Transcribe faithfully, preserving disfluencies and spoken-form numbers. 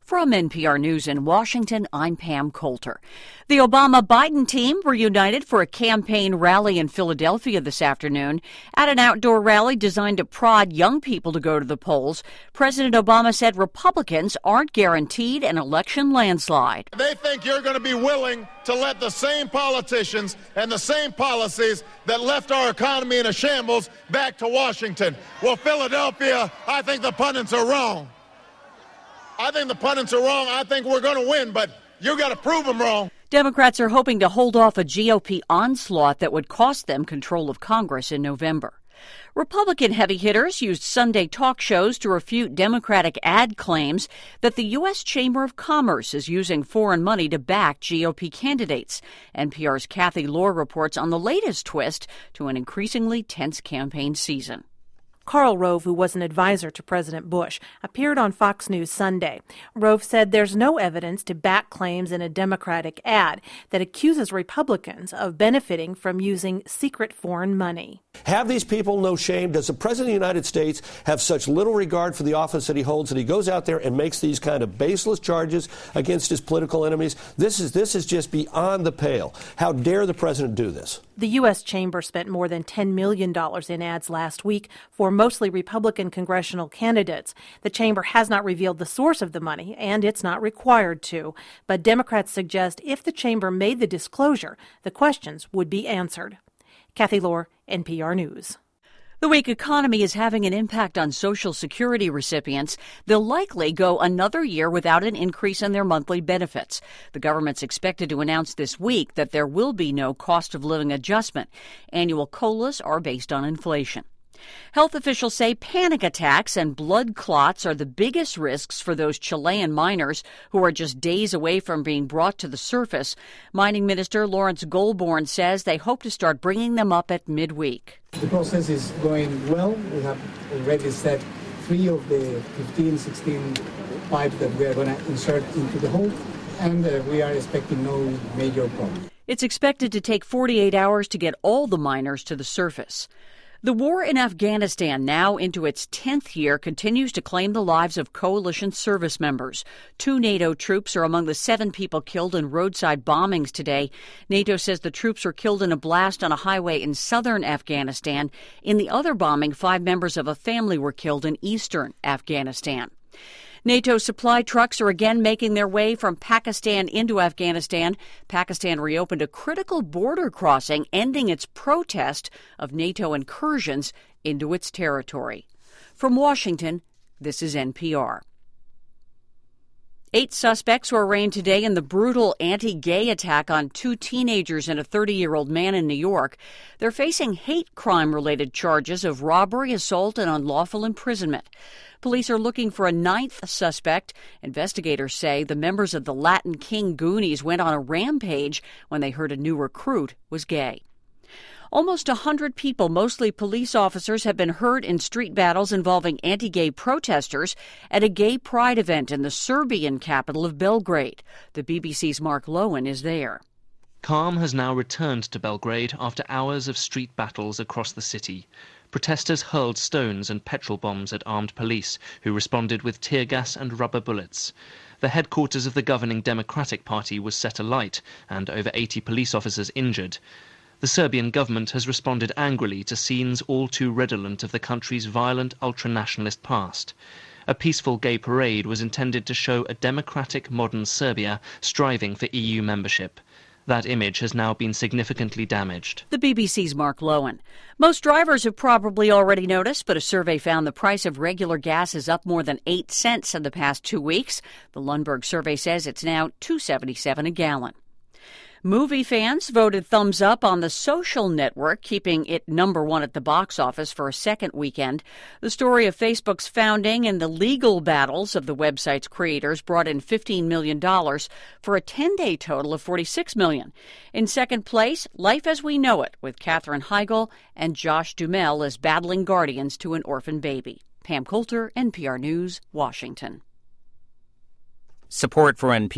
From N P R News in Washington, I'm Pam Coulter. The Obama-Biden team were united for a campaign rally in Philadelphia this afternoon. At an outdoor rally designed to prod young people to go to the polls, President Obama said Republicans aren't guaranteed an election landslide. They think you're going to be willing to let the same politicians and the same policies that left our economy in a shambles back to Washington. Well, Philadelphia, I think the pundits are wrong. I think the pundits are wrong. I think we're going to win, but you got to prove them wrong. Democrats are hoping to hold off a G O P onslaught that would cost them control of Congress in November. Republican heavy hitters used Sunday talk shows to refute Democratic ad claims that the U S Chamber of Commerce is using foreign money to back G O P candidates. N P R's Kathy Lohr reports on the latest twist to an increasingly tense campaign season. Karl Rove, who was an advisor to President Bush, appeared on Fox News Sunday. Rove said there's no evidence to back claims in a Democratic ad that accuses Republicans of benefiting from using secret foreign money. Have these people no shame? Does the President of the United States have such little regard for the office that he holds that he goes out there and makes these kind of baseless charges against his political enemies? This is this is just beyond the pale. How dare the President do this? The U S Chamber spent more than ten million dollars in ads last week for mostly Republican congressional candidates. The Chamber has not revealed the source of the money, and it's not required to. But Democrats suggest if the Chamber made the disclosure, the questions would be answered. Kathy Lohr, N P R News. The weak economy is having an impact on Social Security recipients. They'll likely go another year without an increase in their monthly benefits. The government's expected to announce this week that there will be no cost of living adjustment. Annual COLAs are based on inflation. Health officials say panic attacks and blood clots are the biggest risks for those Chilean miners who are just days away from being brought to the surface. Mining Minister Lawrence Goldborn says they hope to start bringing them up at midweek. The process is going well. We have already set three of the fifteen, sixteen pipes that we are going to insert into the hole, and uh, we are expecting no major problem. It's expected to take forty-eight hours to get all the miners to the surface. The war in Afghanistan, now into its tenth year, continues to claim the lives of coalition service members. Two NATO troops are among the seven people killed in roadside bombings today. NATO says the troops were killed in a blast on a highway in southern Afghanistan. In the other bombing, five members of a family were killed in eastern Afghanistan. NATO supply trucks are again making their way from Pakistan into Afghanistan. Pakistan reopened a critical border crossing, ending its protest of NATO incursions into its territory. From Washington, this is N P R. Eight suspects were arraigned today in the brutal anti-gay attack on two teenagers and a thirty-year-old man in New York. They're facing hate crime-related charges of robbery, assault, and unlawful imprisonment. Police are looking for a ninth suspect. Investigators say the members of the Latin King Goonies went on a rampage when they heard a new recruit was gay. Almost one hundred people, mostly police officers, have been hurt in street battles involving anti-gay protesters at a gay pride event in the Serbian capital of Belgrade. The B B C's Mark Lowen is there. Calm has now returned to Belgrade after hours of street battles across the city. Protesters hurled stones and petrol bombs at armed police, who responded with tear gas and rubber bullets. The headquarters of the governing Democratic Party was set alight, and over eighty police officers injured. The Serbian government has responded angrily to scenes all too redolent of the country's violent ultranationalist past. A peaceful gay parade was intended to show a democratic modern Serbia striving for E U membership. That image has now been significantly damaged. The B B C's Mark Lowen. Most drivers have probably already noticed, but a survey found the price of regular gas is up more than eight cents in the past two weeks. The Lundberg survey says it's now two dollars and seventy-seven cents a gallon. Movie fans voted thumbs up on The Social Network, keeping it number one at the box office for a second weekend. The story of Facebook's founding and the legal battles of the website's creators brought in fifteen million dollars for a ten-day total of forty-six million dollars. In second place, Life as We Know It, with Katherine Heigl and Josh Duhamel as battling guardians to an orphan baby. Pam Coulter, N P R News, Washington. Support for N P R